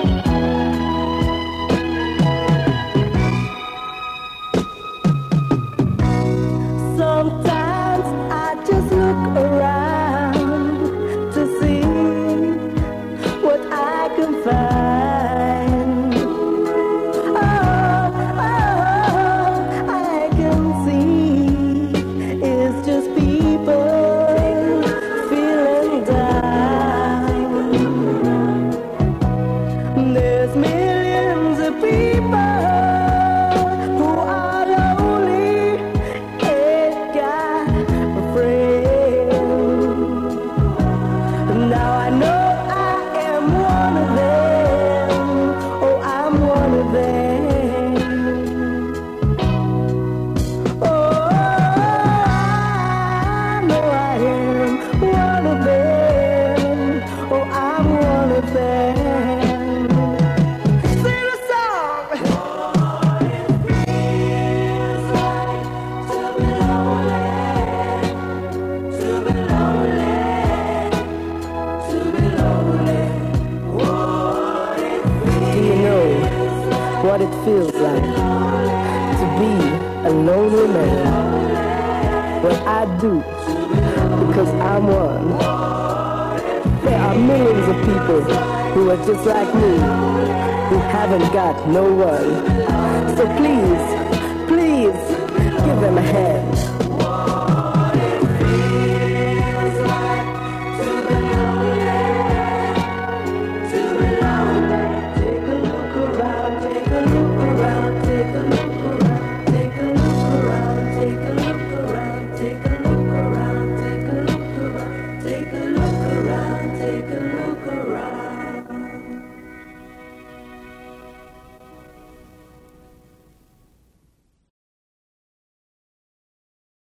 Sometimes I just look around to see what I can find. All I can see is just people feeling down. There's millions of people who are lonely and got a friend. Now I know I am one of them. Oh, I'm one of them. Oh, I know I am one of them. Oh, I'm one of them. Sing a song. What it feels like to be lonely, to be lonely, to be lonely. What it feels. Do you know what it feels like to be a lonely man? Well, I do, because I'm one. There are millions of people who are just like me, who haven't got no one. So please, please, give them a hand.